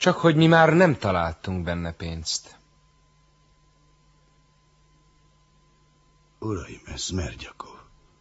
Csak hogy mi már nem találtunk benne pénzt. Uraim, ez Smerdjakov.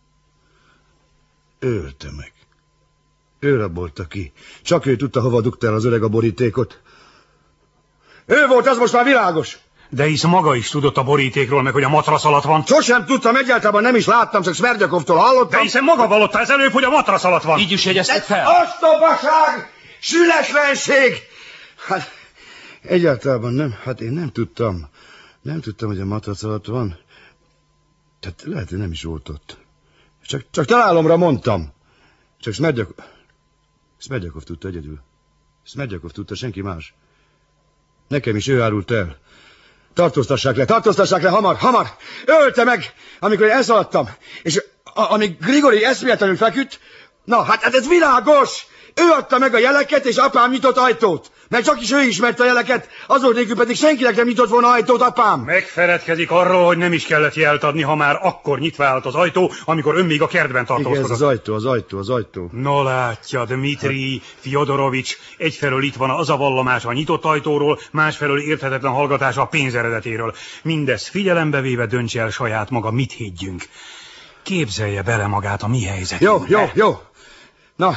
Ő ölte meg. Ő rabolta ki. Csak ő tudta, hova dugta el az öreg a borítékot. Ő volt, az most már világos. De hisz maga is tudott a borítékról, meg hogy a matrasz alatt van. Sosem tudtam, egyáltalán nem is láttam, csak Smerdjakovtól hallottam. De hiszen maga vallotta ez előbb, hogy a matrasz alatt van. Így is jegyeztek fel. Ostobaság! Sületlenség! Hát, egyáltalán nem. Hát én nem tudtam. Nem tudtam, hogy a matrac alatt van. Tehát lehet, hogy nem is volt ott. Csak találomra mondtam. Csak Smerdjakov tudta egyedül. Smerdjakov tudta, senki más. Nekem is ő árult el. Tartóztassák le, hamar! Ő ölte meg, amikor én elszaladtam. És amíg Grigori eszméletlenül feküdt, na, hát ez világos! Ő adta meg a jeleket, és apám nyitott ajtót. Mert csak is ő ismerte a jeleket, azok nélkül pedig senkinek nem nyitott volna ajtót, apám. Megfeledkezik arról, hogy nem is kellett jelt adni, ha már akkor nyitva állt az ajtó, amikor ön még a kertben tartózkodott. Igen, az ajtó. No látja, Dmitrij Fjodorovics, egyfelől itt van az a vallomás a nyitott ajtóról, másfelől érthetetlen hallgatása a pénz eredetéről. Mindezt figyelembe véve döntse el saját maga, mit higgyünk. Képzelje bele magát a mi helyzetünkbe. Jó. Na...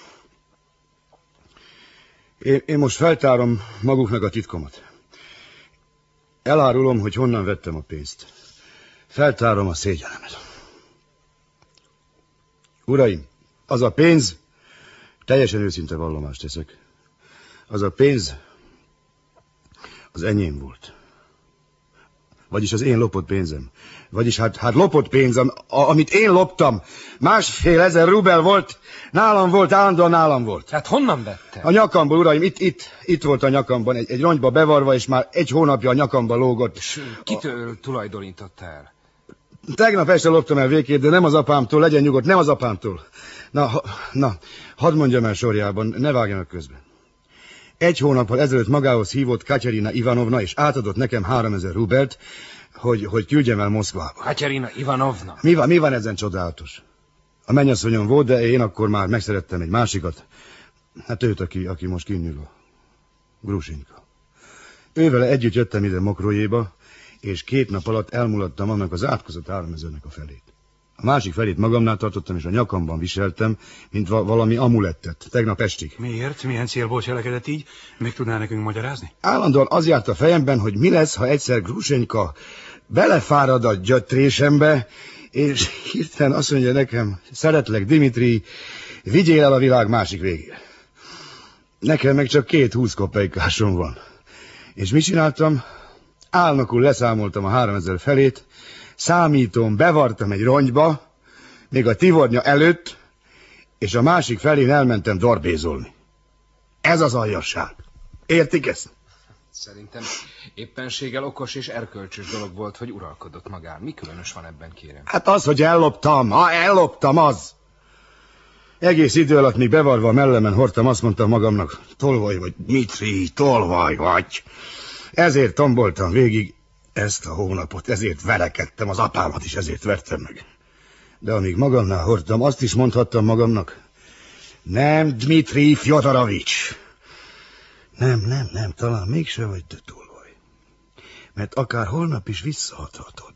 Én most feltárom maguknak a titkomat. Elárulom, hogy honnan vettem a pénzt. Feltárom a szégyenemet. Uraim, az a pénz, teljesen őszinte vallomást teszek, az a pénz az enyém volt. Vagyis az én lopott pénzem. Vagyis hát lopott pénzem, amit én loptam. 1,5 rubel volt, állandóan nálam volt. Hát honnan vette? A nyakamból, uraim, itt volt a nyakamban, egy rongyba bevarva, és már 1 hónapja a nyakamba lógott. És kitől tulajdonította el? Tegnap este loptam el végképp, de nem az apámtól, legyen nyugodt, nem az apámtól. Na, hadd mondjam el sorjában, ne vágjanak közben. 1 hónappal ezelőtt magához hívott Katyarina Ivanovna, és átadott nekem 3000 rubelt, hogy küldjem el Moszkvába. Katyarina Ivanovna? Mi van ezen csodálatos? A mennyasszonyom volt, de én akkor már megszerettem egy másikat. Hát őt, aki most kinnül, a Grusinka. Ővele együtt jöttem ide Mokrójéba, és 2 nap alatt elmulattam annak az átkozott 3000-nek a felét. A másik felét magamnál tartottam, és a nyakamban viseltem, mint valami amulettet, tegnap estig. Miért? Milyen célból cselekedett így? Meg tudná nekünk magyarázni? Állandóan az járt a fejemben, hogy mi lesz, ha egyszer Grusenka belefárad a gyötrésembe, és hirtelen azt mondja nekem, szeretlek, Dimitrij, vigyél el a világ másik végére. Nekem meg csak 2 20 kopejkásom van. És mit csináltam? Álnokul leszámoltam a 3000 felét, számítón bevartam egy rongyba, még a Tivornya előtt, és a másik felén elmentem dorbézolni. Ez az aljasság. Értik ezt? Szerintem éppenséggel okos és erkölcsös dolog volt, hogy uralkodott magán. Mi különös van ebben, kérem? Hát az, hogy elloptam az. Egész idő alatt, míg bevarva a mellemen hordtam, azt mondtam magamnak, tolvaj vagy, Dmitrij, tolvaj vagy. Ezért tomboltam végig ezt a hónapot, ezért verekedtem, az apámat is ezért vertem meg. De amíg magamnál hordtam, azt is mondhattam magamnak, nem, Dmitrij Fjodorovics. Nem, talán mégse vagy te tolvaj. Mert akár holnap is visszaadhatod.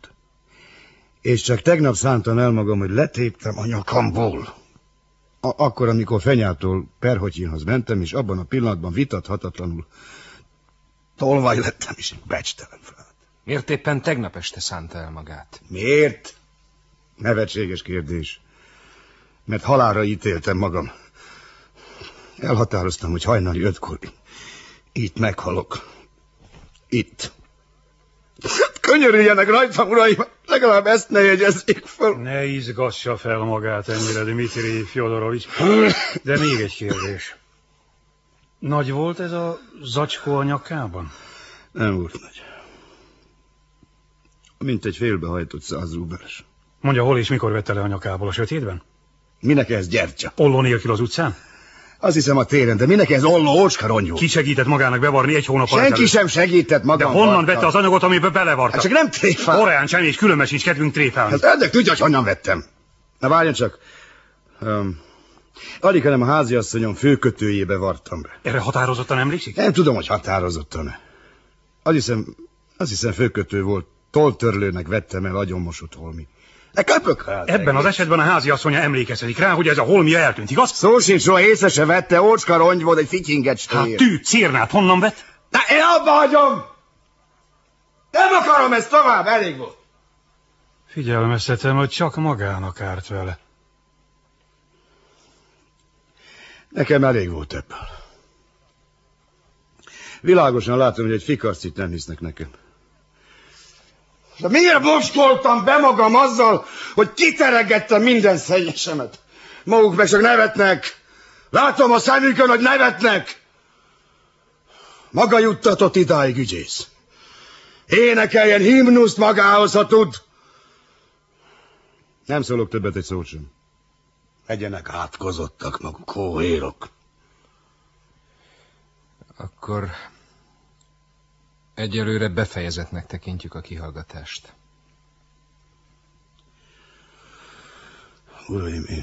És csak tegnap szántam el magam, hogy letéptem a nyakamból. Akkor, amikor Fenyától Perhotyinhoz mentem, és abban a pillanatban vitathatatlanul tolvaj lettem, és becstelen fel. Miért éppen tegnap este szánta el magát? Miért? Nevetséges kérdés. Mert halálra ítéltem magam. Elhatároztam, hogy hajnali 5-kor itt meghalok. Itt. Könyörüljenek rajtam, uraim! Legalább ezt ne jegyezzék fel. Ne izgassa fel magát ennyire, Dmitrij Fjodorovics. De még egy kérdés. Nagy volt ez a zacskó a nyakában? Nem volt nagy. Mint egy félbehajtott 100 rubeles. Mondja, hol és mikor vette le a nyakából, a sötétben? Minek ez gyertya? Olló nélkül az utcán? Azt hiszem a téren, de minek ez olló ócska rongyó? Ki segített magának bevarni 1 hónappal Senki ezelőtt? sem segített magam. De honnan vette az anyagot, amiben belevarta? Hát csak nem tréfál. Orján sem, és különben sincs kedvünk tréfálni. Hát ennek tudja, hogy honnan vettem. Na várjon csak. Alig, hanem a háziasszonyom főkötőjébe vartam be. Erre határozottan emlékszik? Nem tudom, hogy határozottan. Azt hiszem főkötő volt. Tolltörlőnek vettem el agyonmosott holmi. Köpök rá. Ebben az esetben a háziasszonya emlékezhetik rá, hogy ez a holmia eltűnt, igaz? Szó sincs róla, észre se vette, ócska rongy volt, egy fityinget Hát tűt, círnát honnan vett? Na, én abba hagyom! Nem akarom ezt tovább, elég volt. Figyelmeztetem, hogy csak magának árt vele. Nekem elég volt ebből. Világosan látom, hogy egy fikarcit nem hisznek nekem. De miért boskoltam be magam azzal, hogy kiteregettem minden szennyesemet? Maguk meg csak nevetnek. Látom a szemükön, hogy nevetnek. Maga juttatott idáig, ügyész. Énekeljen himnuszt magához, ha tud. Nem szólok többet egy szót sem. Legyenek átkozottak maguk, hóhérok. Akkor egyelőre befejezetnek tekintjük a kihallgatást. Uraim, én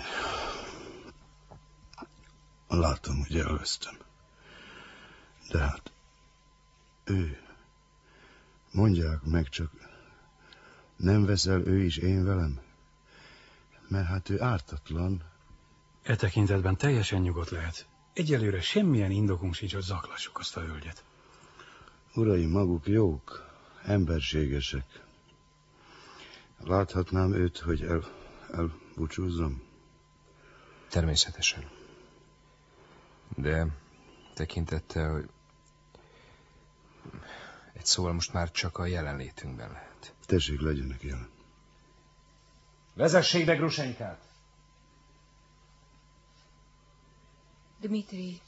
látom, hogy elvesztem. De hát ő, mondják meg csak, nem veszel ő is én velem? Mert hát ő ártatlan. E tekintetben teljesen nyugodt lehet. Egyelőre semmilyen indokunk sincs, hogy zaklassuk azt a hölgyet. Uraim, maguk jók, emberségesek. Láthatnám őt, hogy elbúcsúzzam? Természetesen. De tekintettel, hogy egy szóval most már csak a jelenlétünkben lehet. Tessék, legyenek jelen. Vezessék be Grusenkát! Dmitri,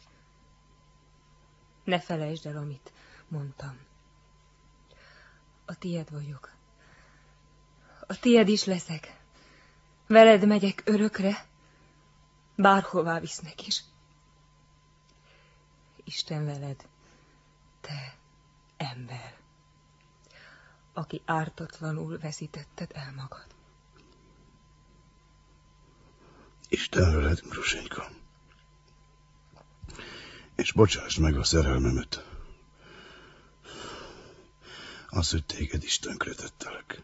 ne felejtsd el, amit mondtam. A tied vagyok. A tied is leszek. Veled megyek örökre, bárhová visznek is. Isten veled, te ember, aki ártatlanul veszítetted el magad. Isten veled, Grusenka. És bocsáss meg a szerelmemet. Az, hogy téged is tönkretettelek.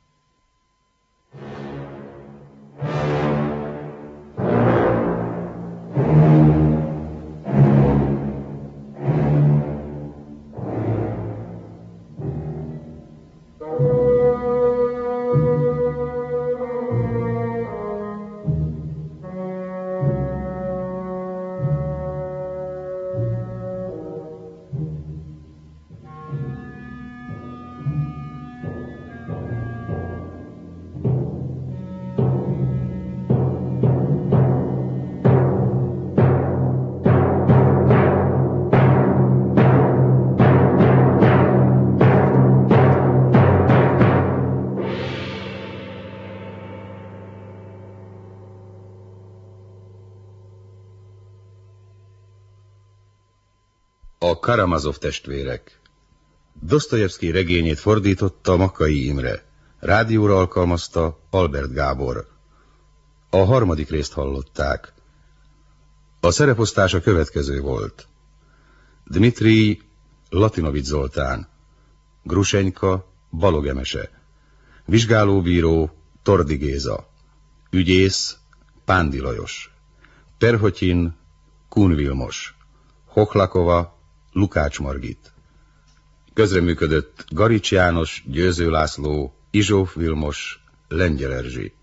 A Karamazov testvérek. Dosztojevszky regényét fordította Makkai Imre. Rádióra alkalmazta Albert Gábor. A harmadik részt hallották. A szereposztás a következő volt. Dmitri Latinovics Zoltán, Grusenyka Balog Emese, vizsgálóbíró Tordi Géza, ügyész Pándi Lajos, Perhotyin Kun Vilmos, Hochlakova Lukács Margit. Közreműködött Garics János, Győző László, Izsóf Vilmos, Lengyel Erzsi.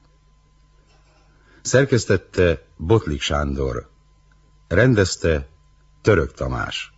Szerkesztette Botlik Sándor. Rendezte Török Tamás.